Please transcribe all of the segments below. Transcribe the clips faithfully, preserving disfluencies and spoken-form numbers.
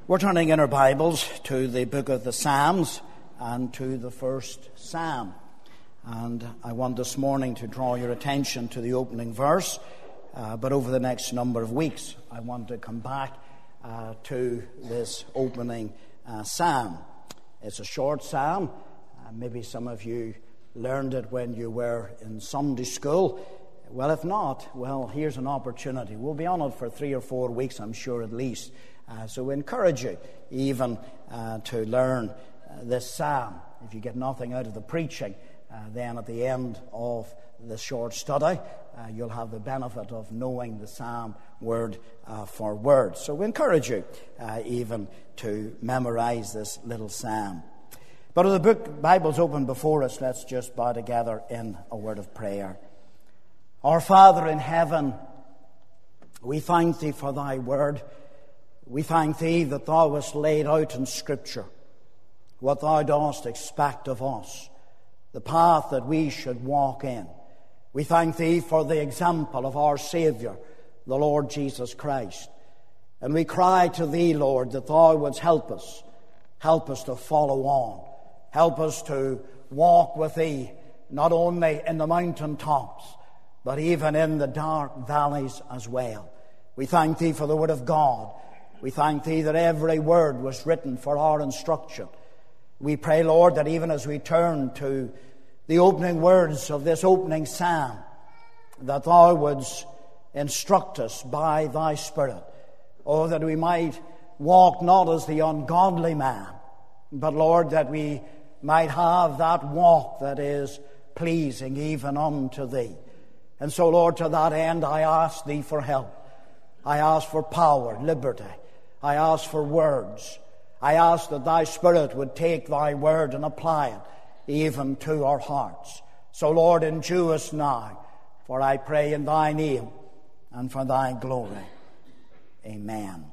We're turning in our Bibles to the book of the Psalms and to the first Psalm. And I want this morning to draw your attention to the opening verse, uh, but over the next number of weeks I want to come back uh, to this opening uh, Psalm. It's a short Psalm. Uh, maybe some of you learned it when you were in Sunday school. Well, if not, well, here's an opportunity. We'll be on it for three or four weeks, I'm sure, at least. Uh, so we encourage you even uh, to learn uh, this psalm. If you get nothing out of the preaching, uh, then at the end of the short study, uh, you'll have the benefit of knowing the psalm word uh, for word. So we encourage you uh, even to memorize this little psalm. But with the book Bible's open before us, let's just bow together in a word of prayer. Our Father in heaven, we thank Thee for Thy word. We thank Thee that Thou hast laid out in Scripture what Thou dost expect of us, the path that we should walk in. We thank Thee for the example of our Saviour, the Lord Jesus Christ. And we cry to Thee, Lord, that Thou wouldst help us, help us to follow on, help us to walk with Thee, not only in the mountain tops, but even in the dark valleys as well. We thank Thee for the Word of God. We thank Thee that every word was written for our instruction. We pray, Lord, that even as we turn to the opening words of this opening psalm, that Thou wouldst instruct us by Thy Spirit. Oh, that we might walk not as the ungodly man, but, Lord, that we might have that walk that is pleasing even unto Thee. And so, Lord, to that end, I ask Thee for help. I ask for power, liberty. I ask for words. I ask that Thy Spirit would take Thy word and apply it even to our hearts. So, Lord, endue us now, for I pray in Thy name and for Thy glory. Amen.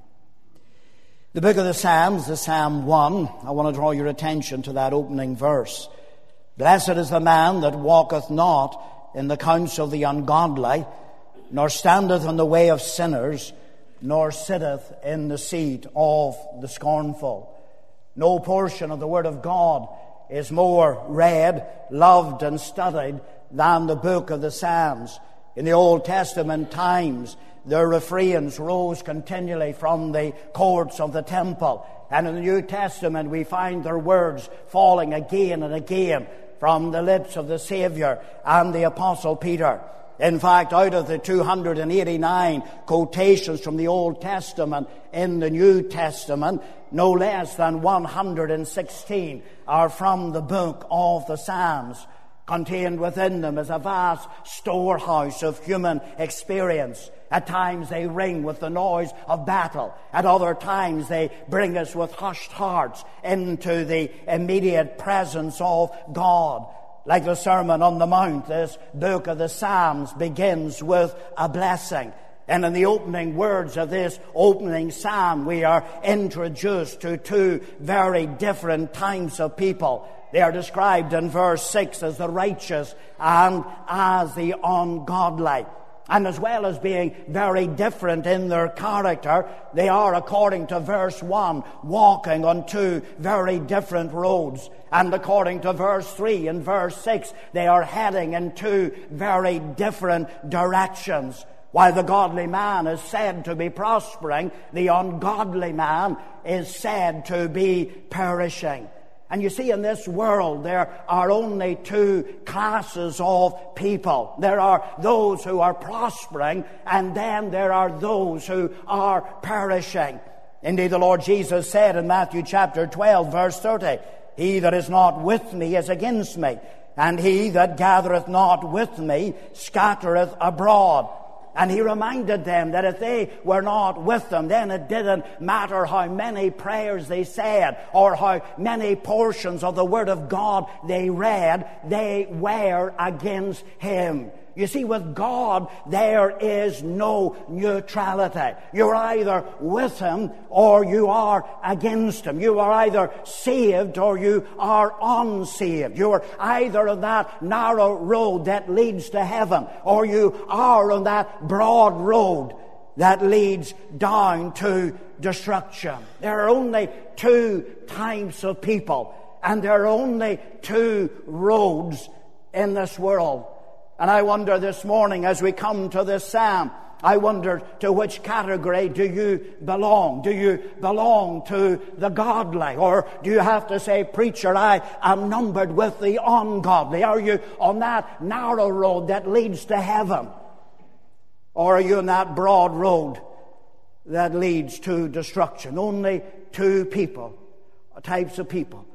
The book of the Psalms, the Psalm one, I want to draw your attention to that opening verse. Blessed is the man that walketh not in the counsel of the ungodly, nor standeth in the way of sinners, nor sitteth in the seat of the scornful. No portion of the Word of God is more read, loved, and studied than the book of the Psalms. In the Old Testament times, their refrains rose continually from the courts of the temple. And in the New Testament, we find their words falling again and again from the lips of the Savior and the Apostle Peter. In fact, out of the two hundred eighty-nine quotations from the Old Testament in the New Testament, no less than one hundred sixteen are from the book of the Psalms. Contained within them is a vast storehouse of human experience. At times they ring with the noise of battle. At other times they bring us with hushed hearts into the immediate presence of God. Like the Sermon on the Mount, this book of the Psalms begins with a blessing. And in the opening words of this opening psalm, we are introduced to two very different types of people. They are described in verse six as the righteous and as the ungodly. And as well as being very different in their character, they are, according to verse one, walking on two very different roads. And according to verse three and verse six, they are heading in two very different directions. While the godly man is said to be prospering, the ungodly man is said to be perishing. And you see, in this world, there are only two classes of people. There are those who are prospering, and then there are those who are perishing. Indeed, the Lord Jesus said in Matthew chapter twelve, verse thirty, He that is not with me is against me, and he that gathereth not with me scattereth abroad. And he reminded them that if they were not with them, then it didn't matter how many prayers they said or how many portions of the Word of God they read, they were against him. You see, with God, there is no neutrality. You're either with Him or you are against Him. You are either saved or you are unsaved. You are either on that narrow road that leads to heaven or you are on that broad road that leads down to destruction. There are only two types of people, and there are only two roads in this world. And I wonder this morning, as we come to this psalm, I wonder, to which category do you belong? Do you belong to the godly? Or do you have to say, preacher, I am numbered with the ungodly? Are you on that narrow road that leads to heaven? Or are you on that broad road that leads to destruction? Only two people, types of people.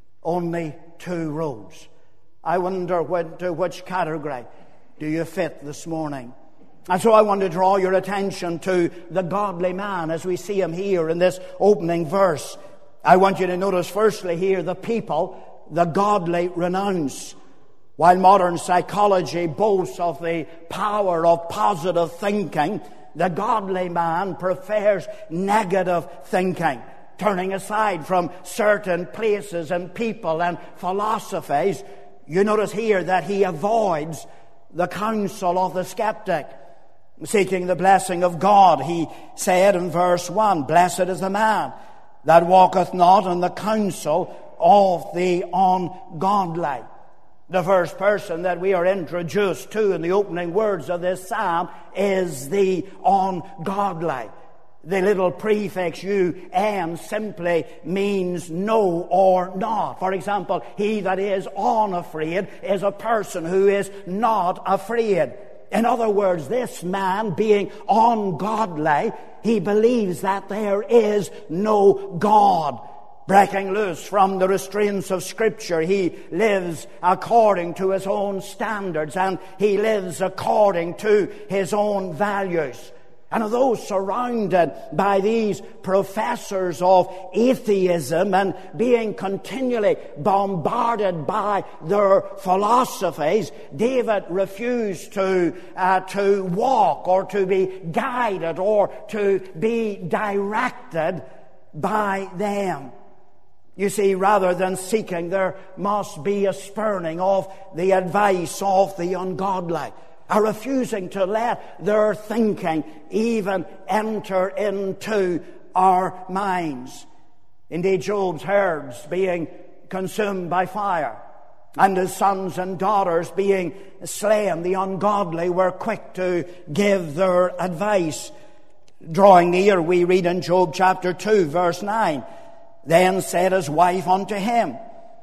Only two roads. I wonder when, to which category do you fit this morning? And so I want to draw your attention to the godly man as we see him here in this opening verse. I want you to notice firstly here the people the godly renounce. While modern psychology boasts of the power of positive thinking, the godly man prefers negative thinking, turning aside from certain places and people and philosophies. You notice here that he avoids the counsel of the skeptic. Seeking the blessing of God, he said in verse one, blessed is the man that walketh not in the counsel of the ungodly. The first person that we are introduced to in the opening words of this psalm is the ungodly. The little prefix un simply means no or not. For example, he that is unafraid is a person who is not afraid. In other words, this man, being ungodly, he believes that there is no God. Breaking loose from the restraints of Scripture, he lives according to his own standards, and he lives according to his own values. And of those surrounded by these professors of atheism and being continually bombarded by their philosophies, David refused to, uh, to walk or to be guided or to be directed by them. You see, rather than seeking, there must be a spurning of the advice of the ungodly. Are refusing to let their thinking even enter into our minds. Indeed, Job's herds being consumed by fire, and his sons and daughters being slain, the ungodly were quick to give their advice. Drawing near, we read in Job chapter two, verse nine, then said his wife unto him,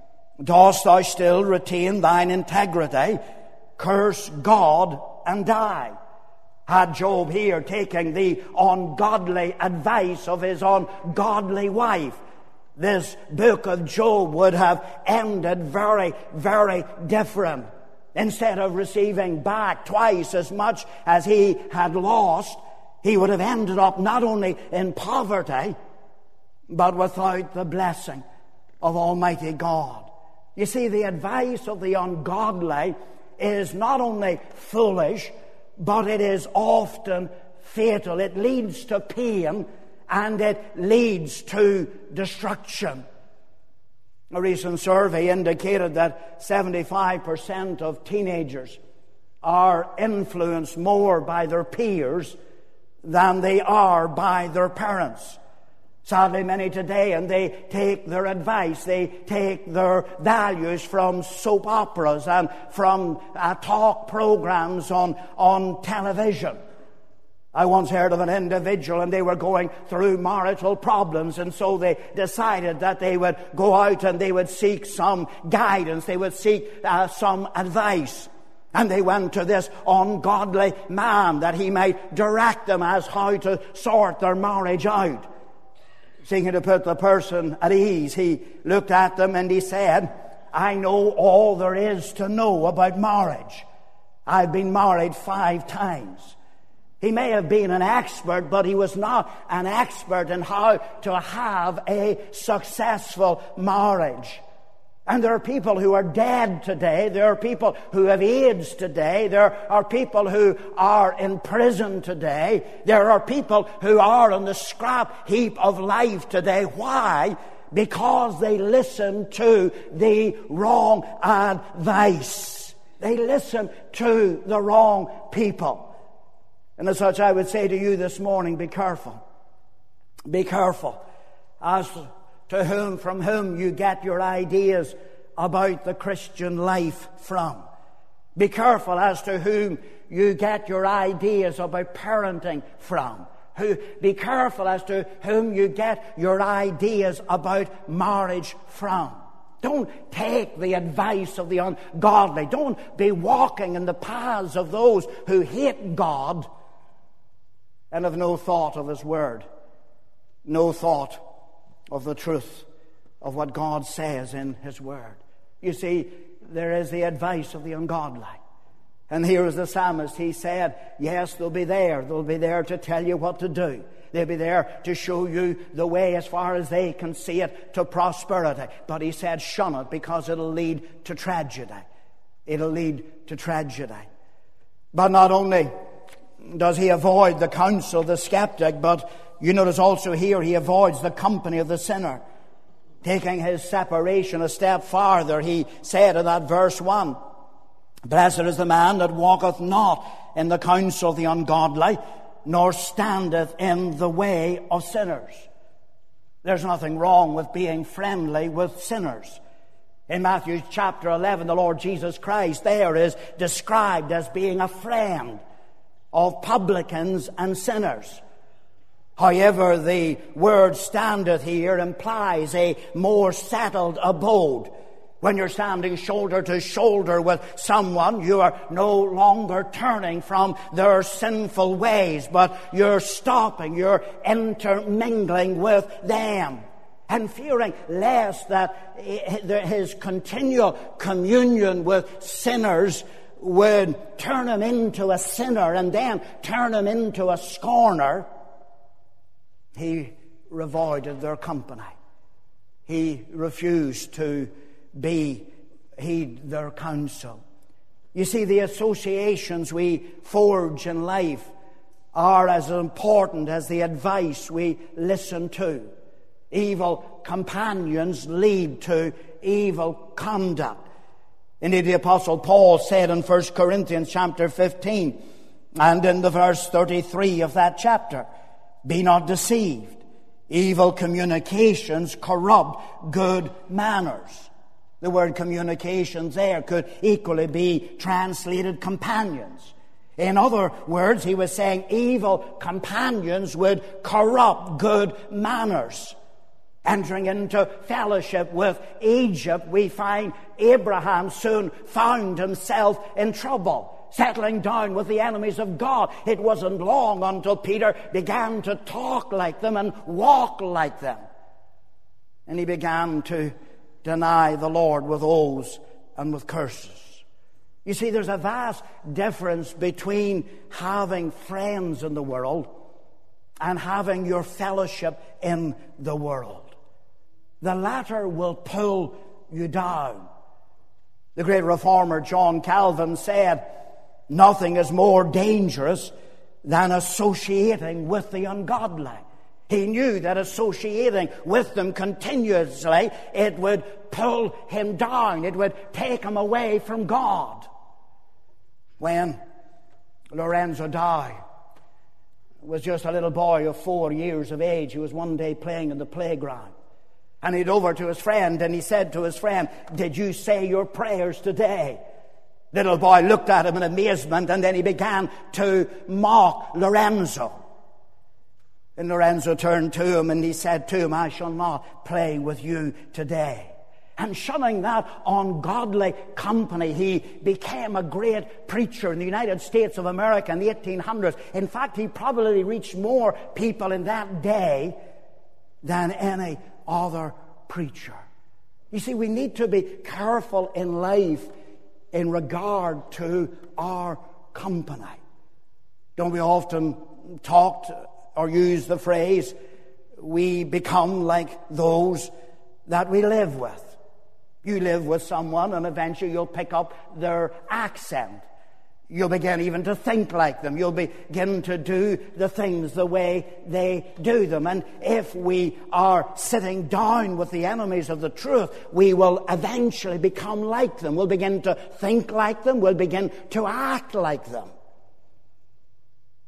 dost thou still retain thine integrity? Curse God and die. Had Job here taken the ungodly advice of his ungodly wife, this book of Job would have ended very, very different. Instead of receiving back twice as much as he had lost, he would have ended up not only in poverty, but without the blessing of Almighty God. You see, the advice of the ungodly is not only foolish, but it is often fatal. It leads to pain and it leads to destruction. A recent survey indicated that seventy-five percent of teenagers are influenced more by their peers than they are by their parents. Sadly, many today, and they take their advice, they take their values from soap operas and from uh, talk programs on, on television. I once heard of an individual, and they were going through marital problems, and so they decided that they would go out and they would seek some guidance, they would seek uh, some advice. And they went to this ungodly man that he might direct them as how to sort their marriage out. Seeking to put the person at ease, he looked at them and he said, I know all there is to know about marriage. I've been married five times. He may have been an expert, but he was not an expert in how to have a successful marriage. And there are people who are dead today. There are people who have AIDS today. There are people who are in prison today. There are people who are on the scrap heap of life today. Why? Because they listen to the wrong advice. They listen to the wrong people. And as such, I would say to you this morning, be careful. Be careful as to whom, from whom you get your ideas about the Christian life from. Be careful as to whom you get your ideas about parenting from. Who, be careful as to whom you get your ideas about marriage from. Don't take the advice of the ungodly. Don't be walking in the paths of those who hate God and have no thought of His Word, no thought of the truth of what God says in His Word. You see, there is the advice of the ungodly. And here is the psalmist. He said, yes, they'll be there. They'll be there to tell you what to do. They'll be there to show you the way as far as they can see it to prosperity. But he said, shun it, because it'll lead to tragedy. It'll lead to tragedy. But not only does he avoid the counsel of the skeptic, but you notice also here he avoids the company of the sinner. Taking his separation a step farther, he said in that verse one, blessed is the man that walketh not in the counsel of the ungodly, nor standeth in the way of sinners. There's nothing wrong with being friendly with sinners. In Matthew chapter eleven, the Lord Jesus Christ there is described as being a friend of publicans and sinners. However, the word standeth here implies a more settled abode. When you're standing shoulder to shoulder with someone, you are no longer turning from their sinful ways, but you're stopping, you're intermingling with them, and fearing lest that his continual communion with sinners would turn him into a sinner and then turn him into a scorner. He avoided their company. He refused to be heed their counsel. You see, the associations we forge in life are as important as the advice we listen to. Evil companions lead to evil conduct. Indeed, the Apostle Paul said in First Corinthians chapter fifteen and in the verse thirty-three of that chapter, be not deceived. Evil communications corrupt good manners. The word communications there could equally be translated companions. In other words, he was saying evil companions would corrupt good manners. Entering into fellowship with Egypt, we find Abraham soon found himself in trouble, settling down with the enemies of God. It wasn't long until Peter began to talk like them and walk like them. And he began to deny the Lord with oaths and with curses. You see, there's a vast difference between having friends in the world and having your fellowship in the world. The latter will pull you down. The great reformer John Calvin said, nothing is more dangerous than associating with the ungodly. He knew that associating with them continuously, it would pull him down. It would take him away from God. When Lorenzo Dow was just a little boy of four years of age, he was one day playing in the playground. And he'd over to his friend and he said to his friend, did you say your prayers today? Little boy looked at him in amazement, and then he began to mock Lorenzo. And Lorenzo turned to him and he said to him, I shall not play with you today. And shunning that ungodly company, he became a great preacher in the United States of America in the eighteen hundreds. In fact, he probably reached more people in that day than any other preacher. You see, we need to be careful in life in regard to our company. Don't we often talk or use the phrase, we become like those that we live with? You live with someone and eventually you'll pick up their accent. You'll begin even to think like them. You'll begin to do the things the way they do them. And if we are sitting down with the enemies of the truth, we will eventually become like them. We'll begin to think like them. We'll begin to act like them.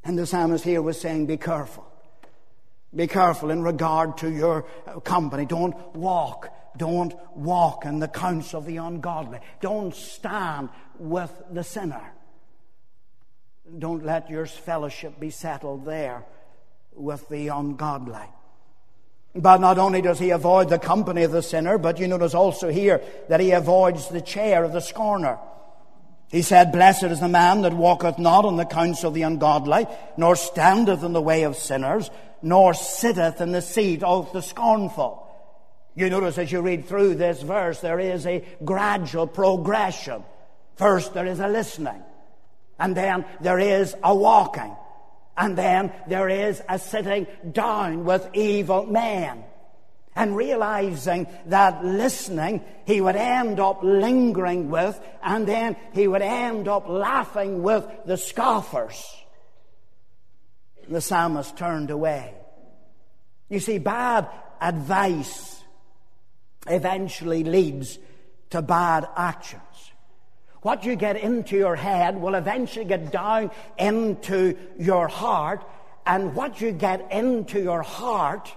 And the psalmist here was saying, be careful. Be careful in regard to your company. Don't walk. Don't walk in the counsel of the ungodly. Don't stand with the sinner. Don't let your fellowship be settled there with the ungodly. But not only does he avoid the company of the sinner, but you notice also here that he avoids the chair of the scorner. He said, blessed is the man that walketh not in the counsel of the ungodly, nor standeth in the way of sinners, nor sitteth in the seat of the scornful. You notice as you read through this verse, there is a gradual progression. First there is a listening, and then there is a walking, and then there is a sitting down with evil men. And realizing that listening, he would end up lingering with, and then he would end up laughing with the scoffers. The psalmist turned away. You see, bad advice eventually leads to bad actions. What you get into your head will eventually get down into your heart, and what you get into your heart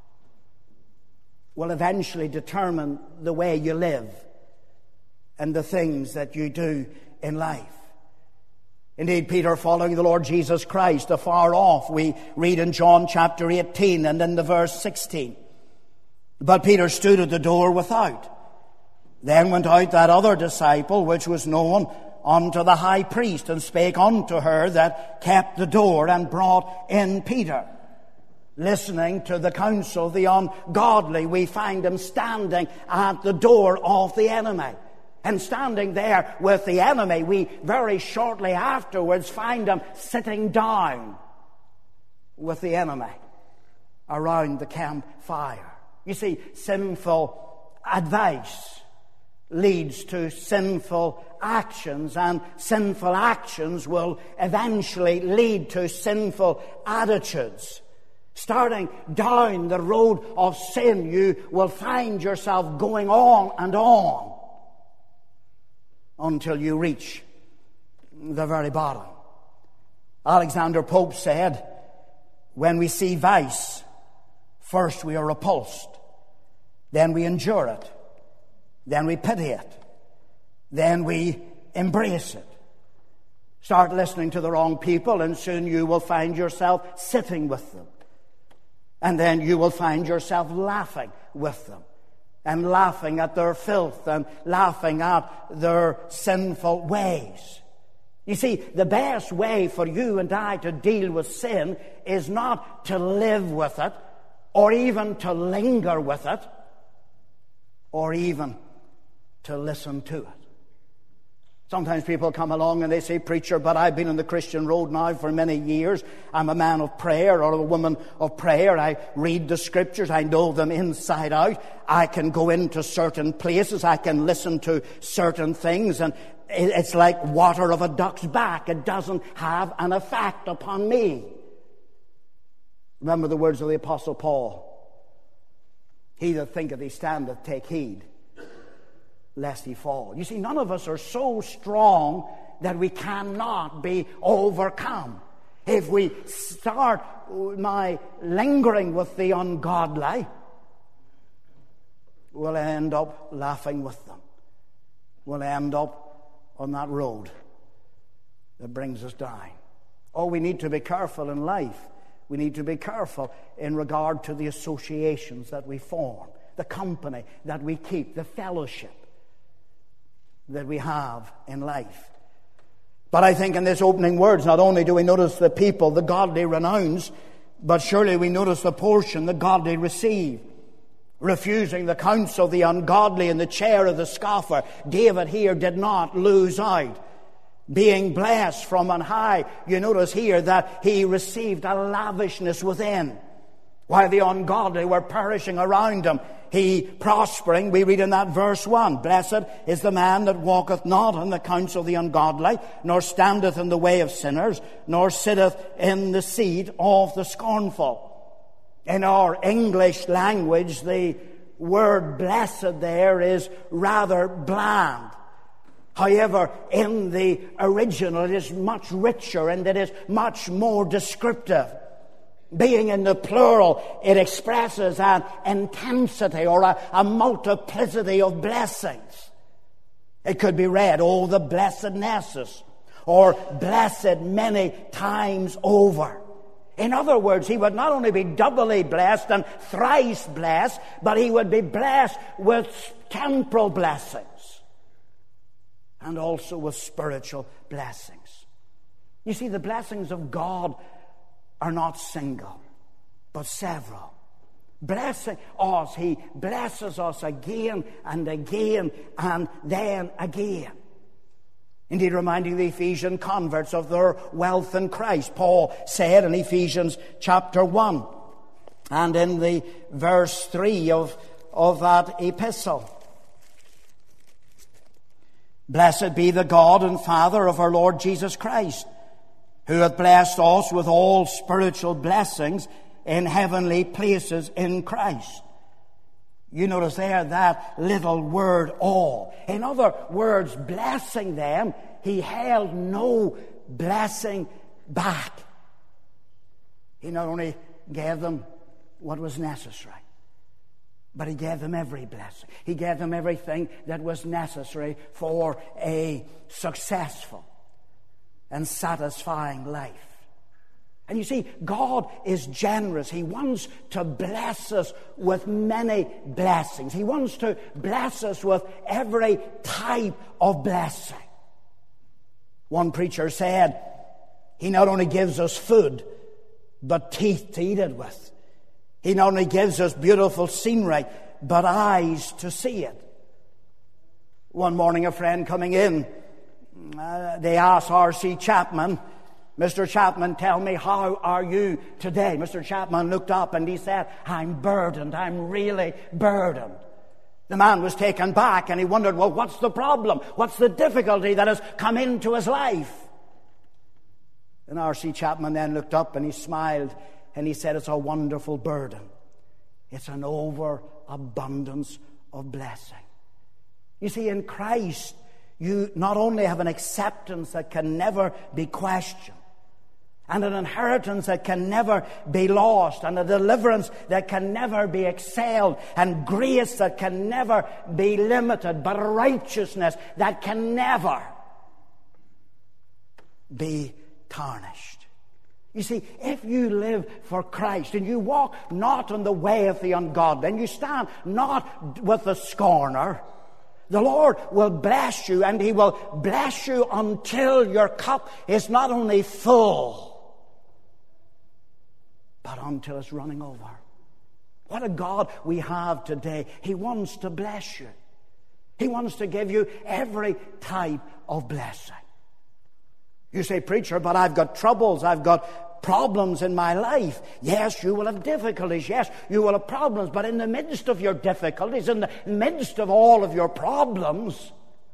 will eventually determine the way you live and the things that you do in life. Indeed, Peter, following the Lord Jesus Christ afar off, we read in John chapter eighteen and in the verse sixteen. But Peter stood at the door without. Then went out that other disciple, which was known unto the high priest, and spake unto her that kept the door, and brought in Peter. Listening to the counsel of the ungodly, we find him standing at the door of the enemy. And standing there with the enemy, we very shortly afterwards find him sitting down with the enemy around the campfire. You see, sinful advice leads to sinful actions, and sinful actions will eventually lead to sinful attitudes. Starting down the road of sin, you will find yourself going on and on until you reach the very bottom. Alexander Pope said, when we see vice, first we are repulsed, then we endure it, then we pity it, then we embrace it. Start listening to the wrong people, and soon you will find yourself sitting with them. And then you will find yourself laughing with them, and laughing at their filth, and laughing at their sinful ways. You see, the best way for you and I to deal with sin is not to live with it, or even to linger with it, or even to listen to it. Sometimes people come along and they say, preacher, but I've been on the Christian road now for many years. I'm a man of prayer or a woman of prayer. I read the scriptures. I know them inside out. I can go into certain places. I can listen to certain things. And it's like water of a duck's back. It doesn't have an effect upon me. Remember the words of the Apostle Paul. He that thinketh he standeth, take heed lest he fall. You see, none of us are so strong that we cannot be overcome. If we start my lingering with the ungodly, we'll end up laughing with them. We'll end up on that road that brings us down. Oh, we need to be careful in life. We need to be careful in regard to the associations that we form, the company that we keep, the fellowship that we have in life. But I think in this opening words, not only do we notice the people the godly renounce, but surely we notice the portion the godly receive. Refusing the counsel of the ungodly in the chair of the scoffer, David here did not lose out. Being blessed from on high, you notice here that he received a lavishness within. While the ungodly were perishing around him, he prospering. We read in that verse one, blessed is the man that walketh not in the counsel of the ungodly, nor standeth in the way of sinners, nor sitteth in the seat of the scornful. In our English language, the word blessed there is rather bland. However, in the original it is much richer and it is much more descriptive. Being in the plural, it expresses an intensity or a, a multiplicity of blessings. It could be read, oh, the blessednesses, or blessed many times over. In other words, he would not only be doubly blessed and thrice blessed, but he would be blessed with temporal blessings and also with spiritual blessings. You see, the blessings of God are not single, but several. Blessing us, he blesses us again and again and then again. Indeed, reminding the Ephesian converts of their wealth in Christ, Paul said in Ephesians chapter one and in the verse three of, of that epistle, "Blessed be the God and Father of our Lord Jesus Christ, who hath blessed us with all spiritual blessings in heavenly places in Christ." You notice there that little word all. In other words, blessing them, he held no blessing back. He not only gave them what was necessary, but he gave them every blessing. He gave them everything that was necessary for a successful and satisfying life. And you see, God is generous. He wants to bless us with many blessings. He wants to bless us with every type of blessing. One preacher said, he not only gives us food, but teeth to eat it with. He not only gives us beautiful scenery, but eyes to see it. One morning, a friend coming in, uh, they asked R C Chapman, "Mister Chapman, tell me, how are you today?" Mister Chapman looked up and he said, "I'm burdened. I'm really burdened." The man was taken back and he wondered, well, what's the problem? What's the difficulty that has come into his life? And R C Chapman then looked up and he smiled and he said, "It's a wonderful burden. It's an overabundance of blessing." You see, in Christ, you not only have an acceptance that can never be questioned, and an inheritance that can never be lost, and a deliverance that can never be excelled, and grace that can never be limited, but a righteousness that can never be tarnished. You see, if you live for Christ and you walk not in the way of the ungodly, and you stand not with the scorner, the Lord will bless you, and he will bless you until your cup is not only full, but until it's running over. What a God we have today. He wants to bless you. He wants to give you every type of blessing. You say, "Preacher, but I've got troubles, I've got problems in my life." Yes, you will have difficulties. Yes, you will have problems. But in the midst of your difficulties, in the midst of all of your problems,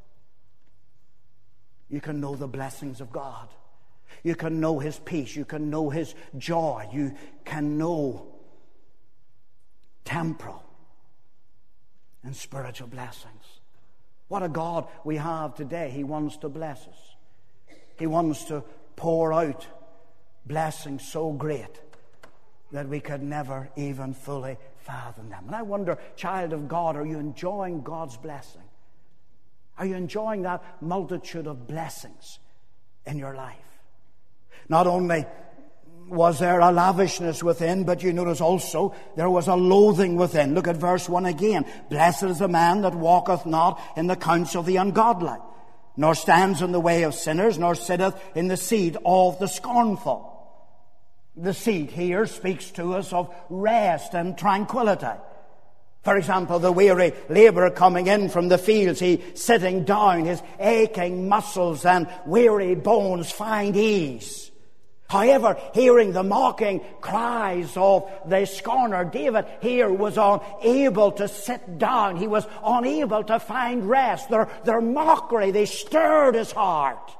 you can know the blessings of God. You can know his peace. You can know his joy. You can know temporal and spiritual blessings. What a God we have today. He wants to bless us. He wants to pour out blessings so great that we could never even fully fathom them. And I wonder, child of God, are you enjoying God's blessing? Are you enjoying that multitude of blessings in your life? Not only was there a lavishness within, but you notice also there was a loathing within. Look at verse one again. "Blessed is the man that walketh not in the counsel of the ungodly, nor stands in the way of sinners, nor sitteth in the seat of the scornful." The seat here speaks to us of rest and tranquility. For example, the weary labourer coming in from the fields, he sitting down, his aching muscles and weary bones find ease. However, hearing the mocking cries of the scorner, David here was unable to sit down. He was unable to find rest. Their, their mockery, they stirred his heart.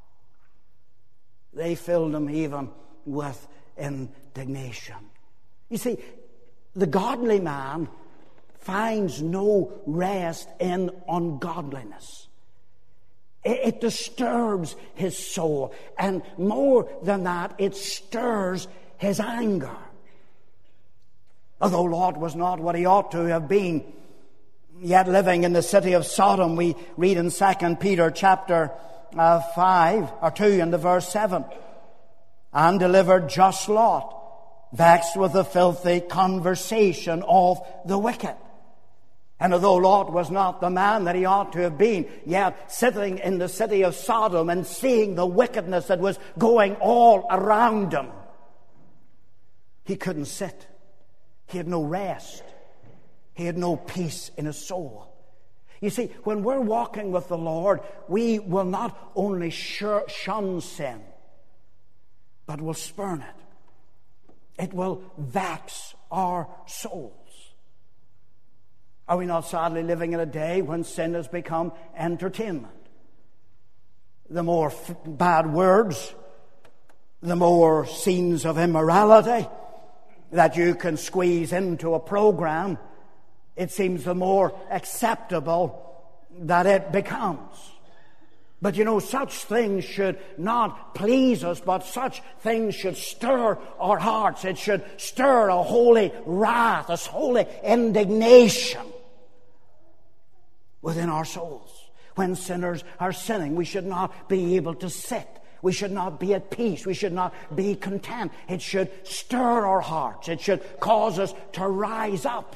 They filled him even with indignation. You see, the godly man finds no rest in ungodliness. It, it disturbs his soul. And more than that, it stirs his anger. Although Lot was not what he ought to have been, yet living in the city of Sodom, we read in Second Peter chapter uh, five or two in the verse seven, and delivered just Lot, vexed with the filthy conversation of the wicked. And although Lot was not the man that he ought to have been, yet sitting in the city of Sodom and seeing the wickedness that was going all around him, he couldn't sit. He had no rest. He had no peace in his soul. You see, when we're walking with the Lord, we will not only shun sin, but will spurn it. It will vex our souls. Are we not sadly living in a day when sin has become entertainment? The more f- bad words, the more scenes of immorality that you can squeeze into a program, it seems the more acceptable that it becomes. But you know, such things should not please us, but such things should stir our hearts. It should stir a holy wrath, a holy indignation within our souls. When sinners are sinning, we should not be able to sit. We should not be at peace. We should not be content. It should stir our hearts. It should cause us to rise up,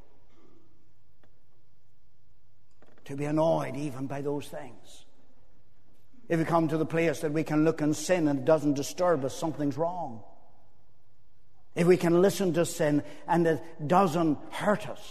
to be annoyed even by those things. If we come to the place that we can look and sin and it doesn't disturb us, something's wrong. If we can listen to sin and it doesn't hurt us,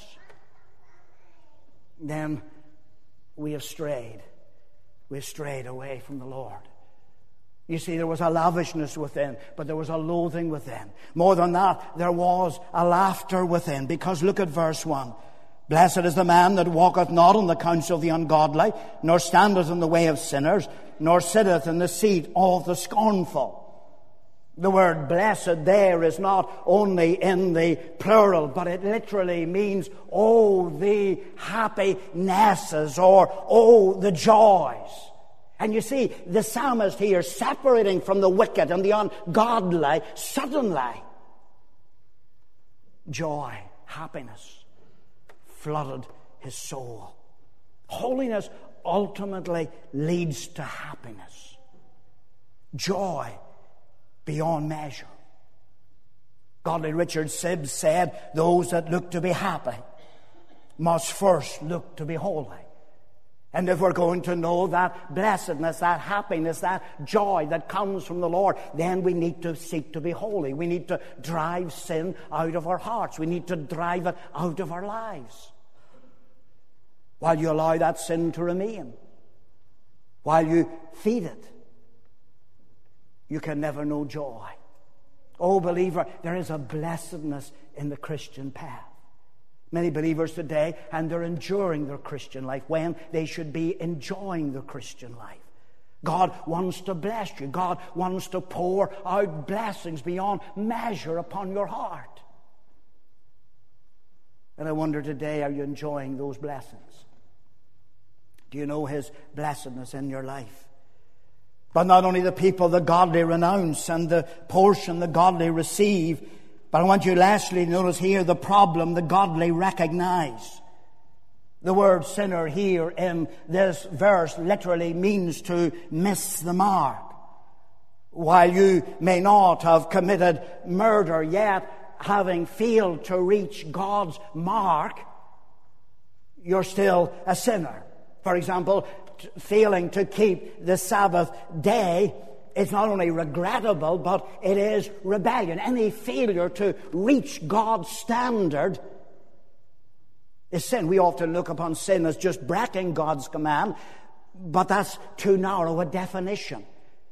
then we have strayed. We have strayed away from the Lord. You see, there was a lavishness within, but there was a loathing within. More than that, there was a laughter within. Because look at verse one. Blessed is the man that walketh not in the counsel of the ungodly, nor standeth in the way of sinners, nor sitteth in the seat of the scornful. The word blessed there is not only in the plural, but it literally means, oh, the happinesses, or oh, the joys. And you see, the psalmist here, separating from the wicked and the ungodly, suddenly, joy, happiness, flooded his soul. Holiness ultimately leads to happiness. Joy beyond measure. Godly Richard Sibbes said, those that look to be happy must first look to be holy. And if we're going to know that blessedness, that happiness, that joy that comes from the Lord, then we need to seek to be holy. We need to drive sin out of our hearts. We need to drive it out of our lives. While you allow that sin to remain, while you feed it, you can never know joy. Oh, believer, there is a blessedness in the Christian path. Many believers today, and they're enduring their Christian life when they should be enjoying their Christian life. God wants to bless you. God wants to pour out blessings beyond measure upon your heart. And I wonder today, are you enjoying those blessings? Do you know His blessedness in your life? But not only the people the godly renounce and the portion the godly receive, but I want you lastly to notice here the problem the godly recognize. The word sinner here in this verse literally means to miss the mark. While you may not have committed murder, yet having failed to reach God's mark, you're still a sinner. For example, failing to keep the Sabbath day, it's not only regrettable, but it is rebellion. Any failure to reach God's standard is sin. We often look upon sin as just breaking God's command, but that's too narrow a definition.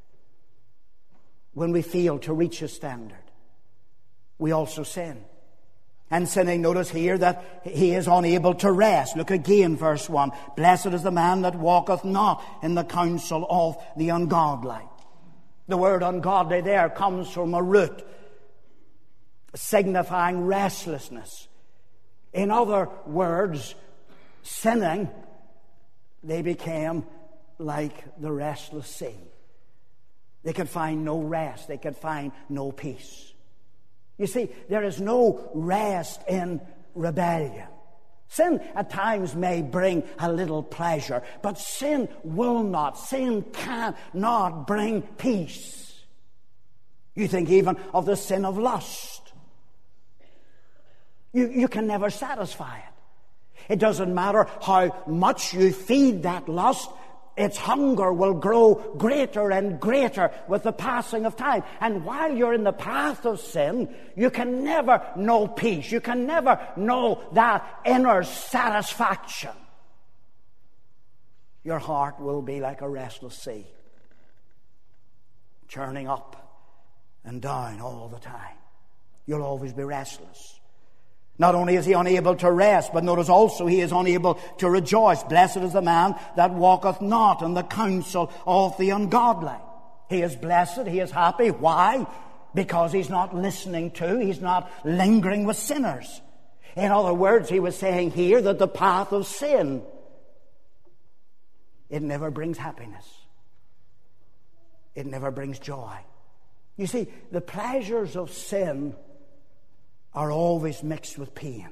When we fail to reach His standard, we also sin. And sinning, notice here that he is unable to rest. Look again, verse one. Blessed is the man that walketh not in the counsel of the ungodly. The word ungodly there comes from a root signifying restlessness. In other words, sinning, they became like the restless sea. They could find no rest. They could find no peace. You see, there is no rest in rebellion. Sin at times may bring a little pleasure, but sin will not, sin cannot bring peace. You think even of the sin of lust. You, you can never satisfy it. It doesn't matter how much you feed that lust, its hunger will grow greater and greater with the passing of time. And while you're in the path of sin, you can never know peace. You can never know that inner satisfaction. Your heart will be like a restless sea, churning up and down all the time. You'll always be restless. Not only is he unable to rest, but notice also he is unable to rejoice. Blessed is the man that walketh not in the counsel of the ungodly. He is blessed, he is happy. Why? Because he's not listening to, he's not lingering with sinners. In other words, he was saying here that the path of sin, it never brings happiness. It never brings joy. You see, the pleasures of sin are always mixed with pain.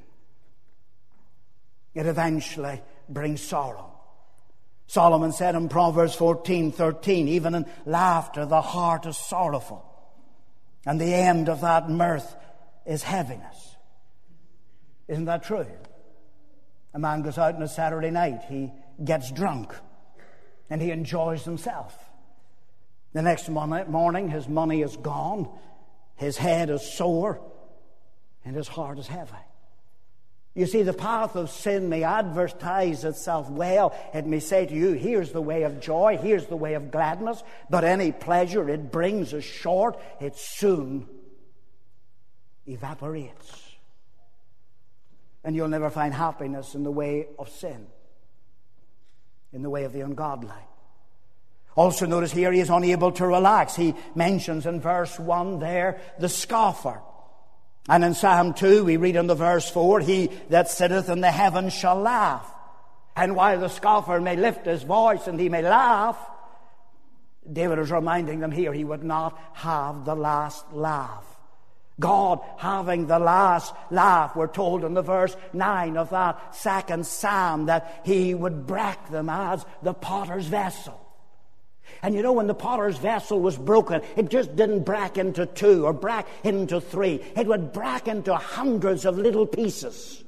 It eventually brings sorrow. Solomon said in Proverbs fourteen thirteen, even in laughter the heart is sorrowful, and the end of that mirth is heaviness. Isn't that true? A man goes out on a Saturday night, he gets drunk, and he enjoys himself. The next morning his money is gone, his head is sore, and his heart is heavy. You see, the path of sin may advertise itself well. It may say to you, here's the way of joy, here's the way of gladness, but any pleasure it brings is short. It soon evaporates. And you'll never find happiness in the way of sin, in the way of the ungodly. Also notice here he is unable to relax. He mentions in verse one there the scoffer. And in Psalm two, we read in the verse four, he that sitteth in the heavens shall laugh. And while the scoffer may lift his voice and he may laugh, David is reminding them here he would not have the last laugh. God having the last laugh, we're told in the verse nine of that second psalm that he would break them as the potter's vessel. And you know, when the potter's vessel was broken, it just didn't break into two or break into three. It would break into hundreds of little pieces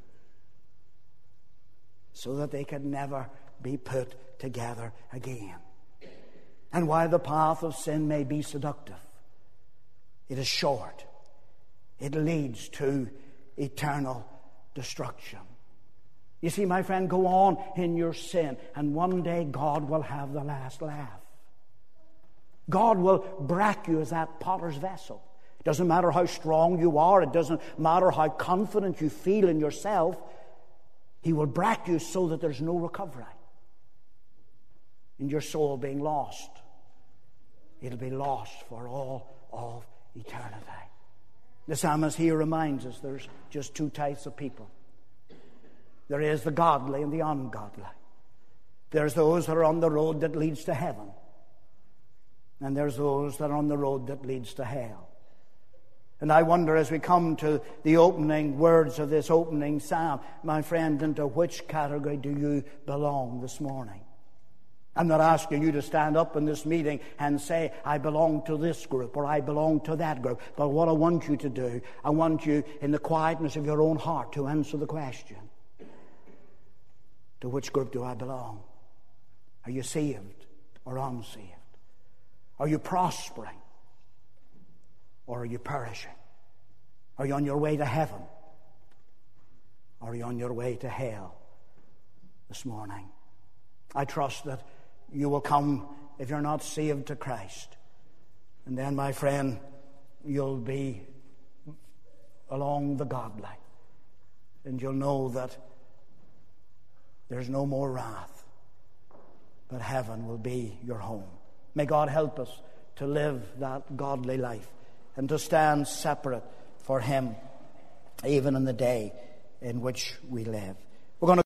so that they could never be put together again. And while the path of sin may be seductive, it is short. It leads to eternal destruction. You see, my friend, go on in your sin, and one day God will have the last laugh. God will break you as that potter's vessel. It doesn't matter how strong you are. It doesn't matter how confident you feel in yourself. He will break you so that there's no recovery. And your soul being lost, it'll be lost for all of eternity. The psalmist here reminds us there's just two types of people. There is the godly and the ungodly. There's those that are on the road that leads to heaven. And there's those that are on the road that leads to hell. And I wonder, as we come to the opening words of this opening psalm, my friend, into which category do you belong this morning? I'm not asking you to stand up in this meeting and say, I belong to this group or I belong to that group. But what I want you to do, I want you in the quietness of your own heart to answer the question. To which group do I belong? Are you saved or unsaved? Are you prospering or are you perishing? Are you on your way to heaven or are you on your way to hell this morning? I trust that you will come, if you're not saved, to Christ. And then, my friend, you'll be along the godly. And you'll know that there's no more wrath, but heaven will be your home. May God help us to live that godly life and to stand separate for Him, even in the day in which we live. We're going to